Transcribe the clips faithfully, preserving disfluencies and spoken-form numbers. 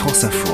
France Info.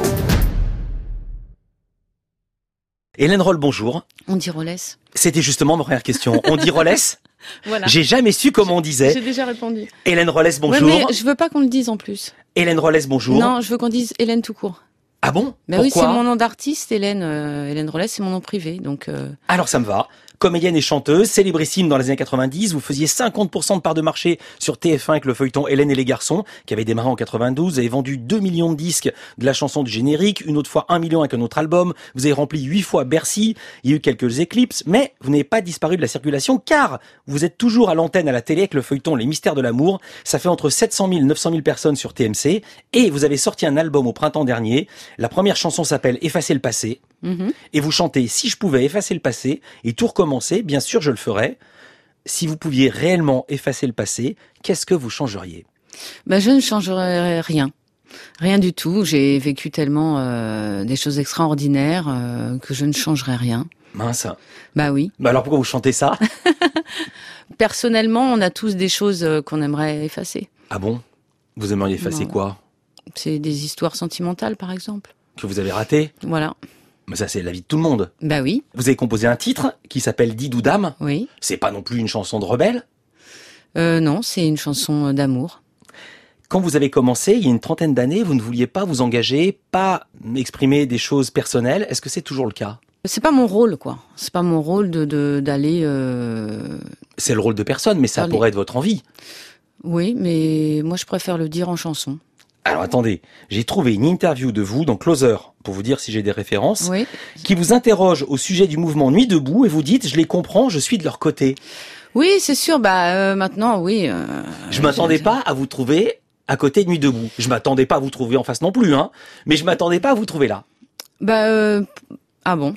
Hélène Roll, bonjour. On dit Rollès. C'était justement ma première question. On dit Rollès? Voilà. J'ai jamais su comment on disait. J'ai déjà répondu. Hélène Rollès, bonjour. Ouais, mais je veux pas qu'on le dise en plus. Hélène Rollès, bonjour. Non, je veux qu'on dise Hélène tout court. Ah bon? Bah Pourquoi? oui, c'est mon nom d'artiste, Hélène. Euh, Hélène Rollès, c'est mon nom privé, donc. Euh... Alors ça me va. Comédienne et chanteuse, célébrissime dans les années quatre-vingt-dix, vous faisiez cinquante pour cent de part de marché sur T F un avec le feuilleton Hélène et les garçons, qui avait démarré en quatre-vingt-douze. Vous avez vendu deux millions de disques de la chanson du générique, une autre fois un million avec un autre album. Vous avez rempli huit fois Bercy. Il y a eu quelques éclipses, mais vous n'avez pas disparu de la circulation car vous êtes toujours à l'antenne à la télé avec le feuilleton Les Mystères de l'amour. Ça fait entre sept cent mille et neuf cent mille personnes sur T M C et vous avez sorti un album au printemps dernier. La première chanson s'appelle Effacer le passé. Mm-hmm. Et vous chantez « Si je pouvais effacer le passé et tout recommencer, bien sûr je le ferais. Si vous pouviez réellement effacer le passé, qu'est-ce que vous changeriez ?» Bah, je ne changerais rien. Rien du tout. J'ai vécu tellement euh, des choses extraordinaires euh, que je ne changerais rien. Mince. Bah oui. Bah alors pourquoi vous chantez ça? Personnellement, on a tous des choses qu'on aimerait effacer. Ah bon? Vous aimeriez effacer Non. quoi? C'est des histoires sentimentales, par exemple. Que vous avez raté? Voilà. Mais ça c'est la vie de tout le monde. Bah oui. Vous avez composé un titre qui s'appelle Didou Dame. Oui. C'est pas non plus une chanson de rebelle. Euh, non, c'est une chanson d'amour. Quand vous avez commencé, il y a une trentaine d'années, vous ne vouliez pas vous engager, pas exprimer des choses personnelles. Est-ce que c'est toujours le cas? C'est pas mon rôle, quoi. C'est pas mon rôle de, de d'aller. Euh... C'est le rôle de personne, mais ça Allez. pourrait être votre envie. Oui, mais moi je préfère le dire en chanson. Alors attendez, j'ai trouvé une interview de vous dans Closer, pour vous dire si j'ai des références, Oui. qui vous interroge au sujet du mouvement Nuit debout et vous dites « Je les comprends, je suis de leur côté Oui, c'est sûr. Bah euh, maintenant, oui. Euh, ». Je m'attendais pas à vous trouver à côté de Nuit debout. Je m'attendais pas à vous trouver en face non plus, hein. Mais je m'attendais pas à vous trouver là. Bah euh... ah bon.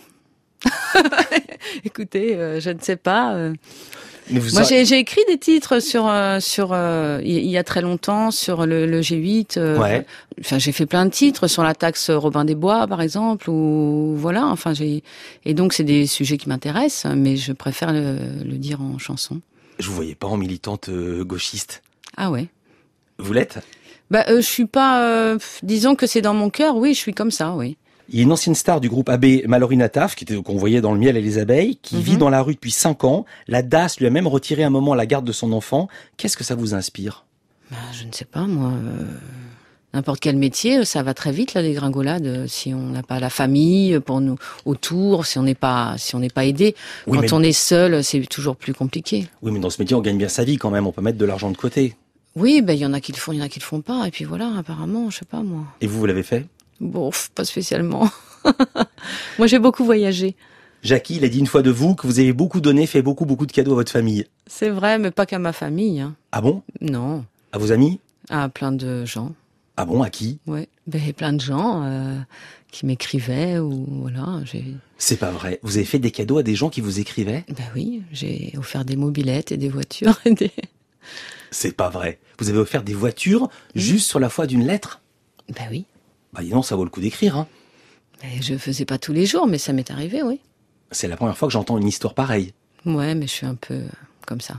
Écoutez, euh, je ne sais pas. Euh... Mais vous Moi, sa- j'ai, j'ai écrit des titres sur euh, sur euh, il il y a très longtemps sur le, le G huit. Euh, Ouais. Enfin, j'ai fait plein de titres sur la taxe Robin des Bois, par exemple, ou voilà. Enfin, j'ai et donc c'est des sujets qui m'intéressent, mais je préfère le, le dire en chanson. Je vous voyais pas en militante euh, gauchiste. Ah ouais. Vous l'êtes? Bah, euh, je suis pas. Euh, disons que c'est dans mon cœur. Oui, je suis comme ça. Oui. Il y a une ancienne star du groupe A B, Mallory Nataf, qui était qu'on voyait dans Le Miel et les Abeilles, qui Mhm. vit dans la rue depuis cinq ans. La D A S lui a même retiré un moment la garde de son enfant. Qu'est-ce que ça vous inspire? Bah, je ne sais pas moi. Euh, n'importe quel métier, ça va très vite la dégringolade. euh, Si on n'a pas la famille pour nous autour, si on n'est pas si on n'est pas aidé. Oui, Quand mais- on est seul, c'est toujours plus compliqué. Oui, mais dans ce métier, on gagne bien sa vie quand même. On peut mettre de l'argent de côté. Oui, ben il y en a qui le font, il y en a qui le font pas. Et puis voilà, apparemment, je sais pas moi. Et vous, vous l'avez fait? Bon, pff, pas spécialement. Moi, j'ai beaucoup voyagé. Jackie, il a dit une fois de vous que vous avez beaucoup donné, fait beaucoup, beaucoup de cadeaux à votre famille. C'est vrai, mais pas qu'à ma famille. Hein. Ah bon? Non, À vos amis? à plein de gens. Ah bon? À qui? Ouais, ben plein de gens euh, qui m'écrivaient ou voilà. J'ai, C'est pas vrai. Vous avez fait des cadeaux à des gens qui vous écrivaient? ben oui, j'ai offert des mobylettes et des voitures et des. C'est pas vrai. Vous avez offert des voitures juste sur la foi d'une lettre? Ben oui. Bah dis donc, ça vaut le coup d'écrire, hein. Ben, je faisais pas tous les jours, mais ça m'est arrivé, oui. C'est la première fois que j'entends une histoire pareille. Ouais, mais je suis un peu euh, comme ça.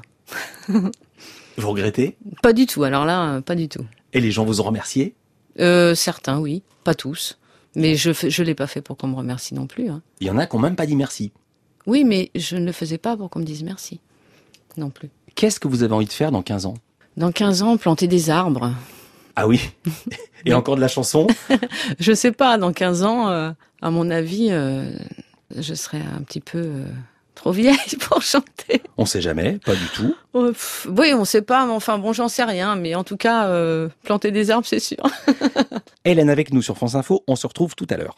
Vous regrettez? Pas du tout. Alors là, euh, pas du tout. Et les gens vous ont remercié? Euh, certains, oui, pas tous. Mais je fais- je l'ai pas fait pour qu'on me remercie non plus. Hein. Il y en a qui n'ont même pas dit merci. Oui, mais je ne le faisais pas pour qu'on me dise merci non plus. Qu'est-ce que vous avez envie de faire dans quinze ans? Dans quinze ans, planter des arbres. Ah oui. Et encore de la chanson? Je sais pas, dans quinze ans, euh, à mon avis, euh, je serai un petit peu euh, trop vieille pour chanter. On sait jamais, pas du tout. Oh, pff, oui, on sait pas, mais enfin bon, j'en sais rien. Mais en tout cas, euh, planter des arbres, c'est sûr. Hélène avec nous sur France Info, on se retrouve tout à l'heure.